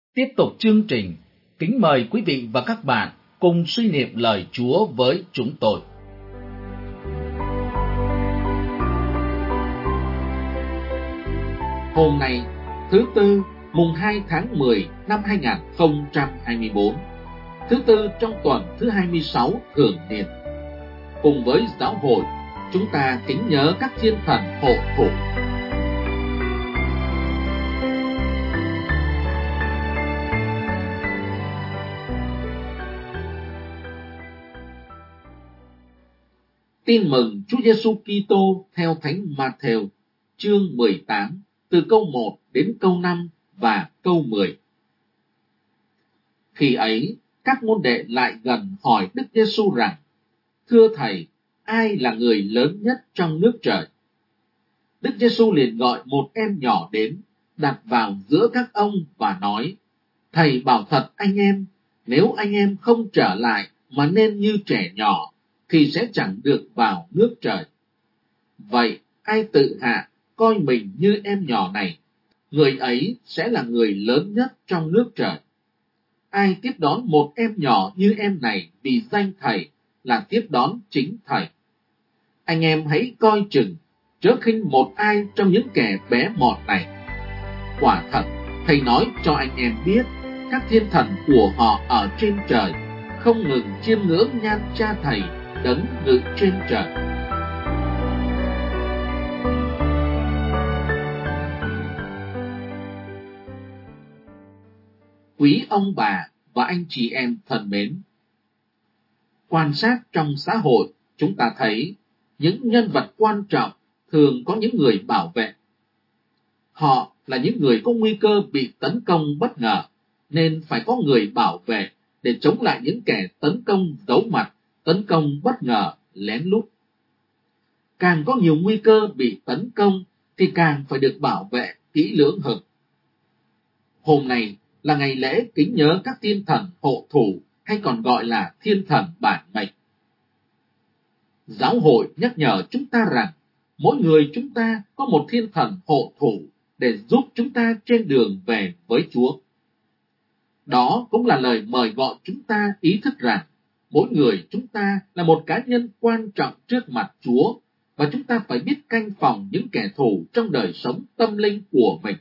Tiếp tục chương trình, kính mời quý vị và các bạn cùng suy niệm lời Chúa với chúng tôi. Hôm nay, thứ Tư, mùng 2 tháng 10 năm 2024, thứ Tư trong tuần thứ 26 thường niên. Cùng với giáo hội, chúng ta kính nhớ các thiên thần hộ thủ. Tin mừng Chúa Giêsu Kitô theo Thánh Ma-thêu, chương 18, từ câu 1 đến câu 5 và câu 10. Khi ấy, các môn đệ lại gần hỏi Đức Giêsu rằng: Thưa Thầy, ai là người lớn nhất trong nước trời? Đức Giêsu liền gọi một em nhỏ đến, đặt vào giữa các ông và nói: Thầy bảo thật anh em, nếu anh em không trở lại mà nên như trẻ nhỏ, thì sẽ chẳng được vào nước trời. Vậy, ai tự hạ, coi mình như em nhỏ này, người ấy sẽ là người lớn nhất trong nước trời. Ai tiếp đón một em nhỏ như em này vì danh Thầy, là tiếp đón chính Thầy. Anh em hãy coi chừng, chớ khinh một ai trong những kẻ bé mọn này. Quả thật, Thầy nói cho anh em biết, các thiên thần của họ ở trên trời không ngừng chiêm ngưỡng nhan Cha Thầy đấng ngự trên trời. Quý ông bà và anh chị em thân mến, quan sát trong xã hội, chúng ta thấy những nhân vật quan trọng thường có những người bảo vệ. Họ là những người có nguy cơ bị tấn công bất ngờ, nên phải có người bảo vệ để chống lại những kẻ tấn công giấu mặt, tấn công bất ngờ, lén lút. Càng có nhiều nguy cơ bị tấn công thì càng phải được bảo vệ kỹ lưỡng hơn. Hôm nay là ngày lễ kính nhớ các thiên thần hộ thủ, hay còn gọi là thiên thần bản mệnh. Giáo hội nhắc nhở chúng ta rằng mỗi người chúng ta có một thiên thần hộ thủ để giúp chúng ta trên đường về với Chúa. Đó cũng là lời mời gọi chúng ta ý thức rằng mỗi người chúng ta là một cá nhân quan trọng trước mặt Chúa, và chúng ta phải biết canh phòng những kẻ thù trong đời sống tâm linh của mình.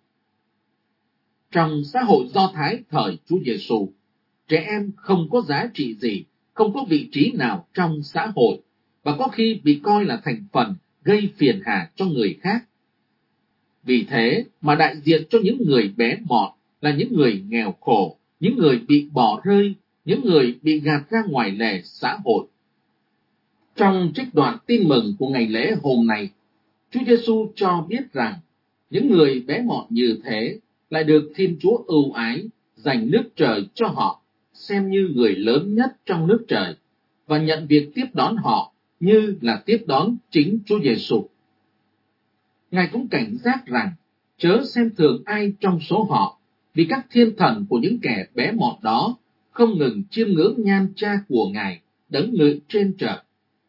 Trong xã hội Do Thái thời Chúa Giêsu, trẻ em không có giá trị gì, không có vị trí nào trong xã hội, và có khi bị coi là thành phần gây phiền hà cho người khác. Vì thế mà đại diện cho những người bé mọn là những người nghèo khổ, những người bị bỏ rơi, những người bị gạt ra ngoài lề xã hội. Trong trích đoạn tin mừng của ngày lễ hôm nay, Chúa Giêsu cho biết rằng những người bé mọn như thế lại được Thiên Chúa ưu ái dành nước trời cho họ, xem như người lớn nhất trong nước trời, và nhận việc tiếp đón họ như là tiếp đón chính Chúa Giêsu. Ngài cũng cảnh giác rằng chớ xem thường ai trong số họ, vì các thiên thần của những kẻ bé mọn đó không ngừng chiêm ngưỡng nhan Cha của Ngài đấng ngự trên trời.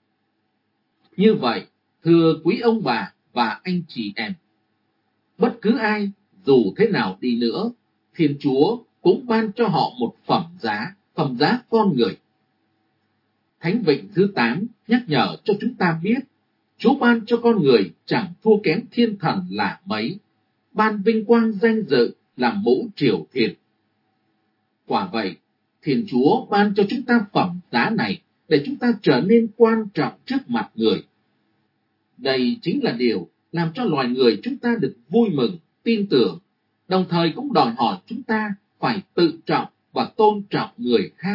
Như vậy, thưa quý ông bà và anh chị em, bất cứ ai, dù thế nào đi nữa, Thiên Chúa cũng ban cho họ một phẩm giá con người. Thánh Vịnh thứ 8 nhắc nhở cho chúng ta biết, Chúa ban cho con người chẳng thua kém thiên thần là mấy, ban vinh quang danh dự làm mũ triều thiên. Quả vậy, Thiên Chúa ban cho chúng ta phẩm giá này để chúng ta trở nên quan trọng trước mặt người. Đây chính là điều làm cho loài người chúng ta được vui mừng, tin tưởng, đồng thời cũng đòi hỏi chúng ta phải tự trọng và tôn trọng người khác.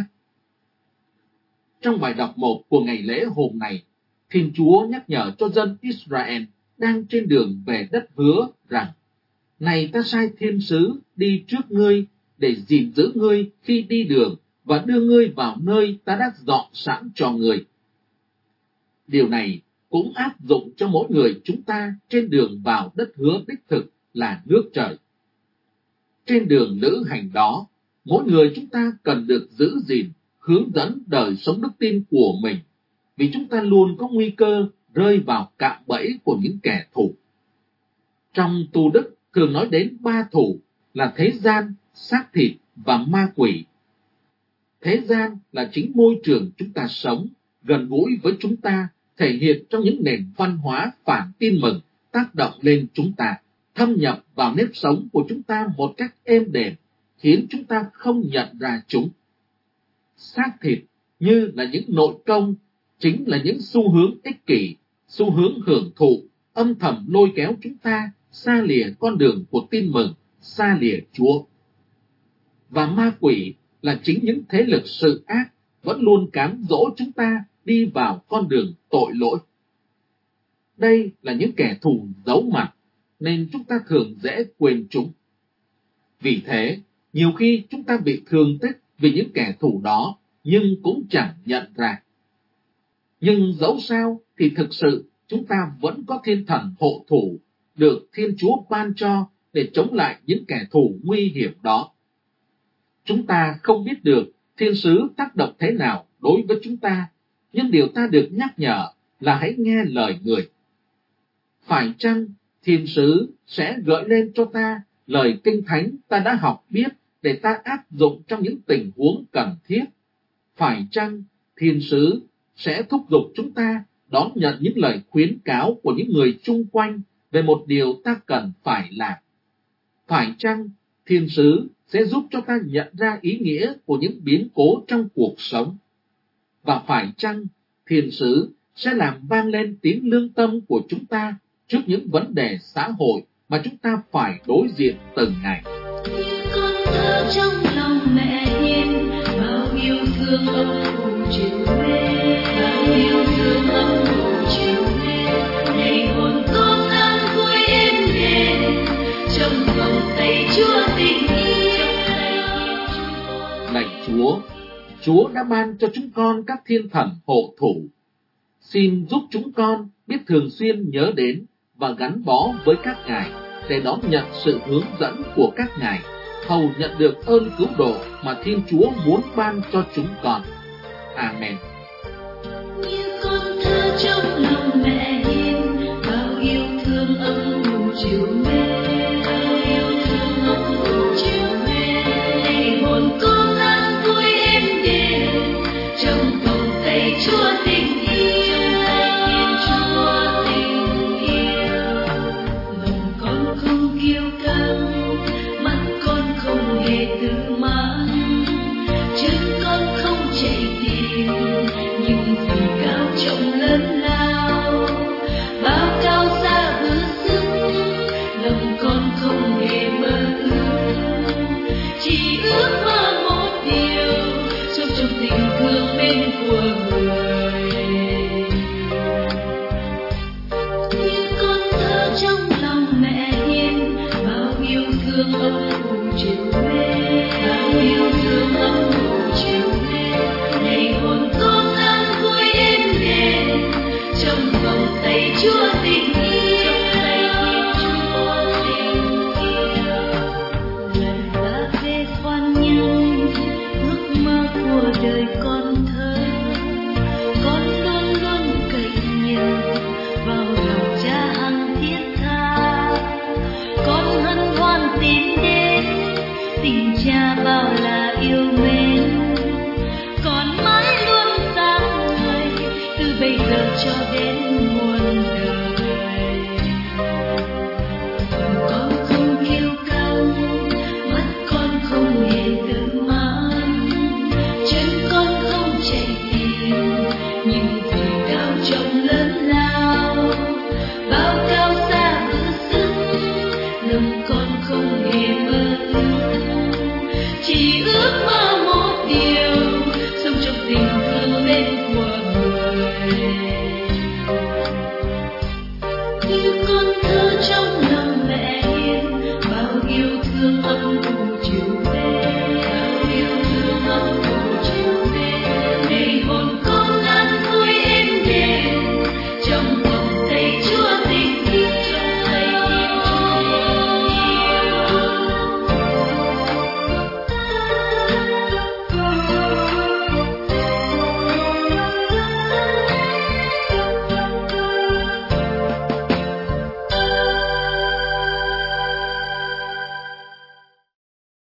Trong bài đọc 1 của ngày lễ hôm nay, Thiên Chúa nhắc nhở cho dân Israel đang trên đường về đất hứa rằng: Này, ta sai thiên sứ đi trước ngươi để gìn giữ ngươi khi đi đường và đưa ngươi vào nơi ta đã dọn sẵn cho ngươi. Điều này cũng áp dụng cho mỗi người chúng ta trên đường vào đất hứa đích thực là nước trời. Trên đường lữ hành đó, mỗi người chúng ta cần được giữ gìn, hướng dẫn đời sống đức tin của mình, vì chúng ta luôn có nguy cơ rơi vào cạm bẫy của những kẻ thù. Trong tu đức thường nói đến 3 thù là thế gian, xác thịt và ma quỷ. Thế gian là chính môi trường chúng ta sống, gần gũi với chúng ta, thể hiện trong những nền văn hóa phản tin mừng tác động lên chúng ta, thâm nhập vào nếp sống của chúng ta một cách êm đềm, khiến chúng ta không nhận ra chúng. Xác thịt như là những nội công, chính là những xu hướng ích kỷ, xu hướng hưởng thụ, âm thầm lôi kéo chúng ta xa lìa con đường của tin mừng, xa lìa Chúa. Và ma quỷ là chính những thế lực sự ác vẫn luôn cám dỗ chúng ta đi vào con đường tội lỗi. Đây là những kẻ thù giấu mặt, nên chúng ta thường dễ quên chúng. Vì thế, nhiều khi chúng ta bị thương tích vì những kẻ thù đó, nhưng cũng chẳng nhận ra. Nhưng dẫu sao thì thực sự chúng ta vẫn có thiên thần hộ thủ được Thiên Chúa ban cho để chống lại những kẻ thù nguy hiểm đó. Chúng ta không biết được thiên sứ tác động thế nào đối với chúng ta, nhưng điều ta được nhắc nhở là hãy nghe lời người. Phải chăng thiên sứ sẽ gợi lên cho ta lời kinh thánh ta đã học biết để ta áp dụng trong những tình huống cần thiết? Phải chăng thiên sứ sẽ thúc giục chúng ta đón nhận những lời khuyến cáo của những người chung quanh về một điều ta cần phải làm? Phải chăng thiên sứ sẽ giúp cho ta nhận ra ý nghĩa của những biến cố trong cuộc sống? Và phải chăng thiên sứ sẽ làm vang lên tiếng lương tâm của chúng ta trước những vấn đề xã hội mà chúng ta phải đối diện từng ngày? Con thơ trong lòng mẹ hiền, bao yêu thương ông phụ chiều mến, bao yêu thương ông phụ chiều mến, này hồn con đang vui êm đềm trong vòng tay Chúa tình yêu. Lạy Chúa, Chúa đã ban cho chúng con các thiên thần hộ thủ. Xin giúp chúng con biết thường xuyên nhớ đến và gắn bó với các ngài để đón nhận sự hướng dẫn của các ngài, hầu nhận được ơn cứu độ mà Thiên Chúa muốn ban cho chúng con. Amen. Như con thơ trong lòng mẹ hiền, bao yêu thương ông phụ chiều mến, bao yêu thương ông phụ chiều mến, này hồn con đang vui êm đềm trong vòng tay Chúa tình yêu. Chúa tình yêu, lòng con không kiêu căng, mắt con không hề tự mãn, chân con không chạy tìm những gì cao trọng lớn lao, bao cao xa ước sức, lòng con không hề mơ ước, chỉ ước mơ một điều, sống trong tình thương bên của người. Như con thơ trong lòng mẹ hiền, bao yêu thương ông phụ chiều mến, bao yêu thương ông phụ chiều mến, này hồn con đang vui êm đềm trong vòng tay Chúa tình yêu. Lời ta về khoan nhân, ước mơ của đời con thơ, con luôn luôn cậy nhờ vào lòng Cha hằng thiết tha, con hân hoan tìm đến tình Cha bao là yêu mến, con mãi luôn sáng ngời từ bây giờ cho đến muôn đời.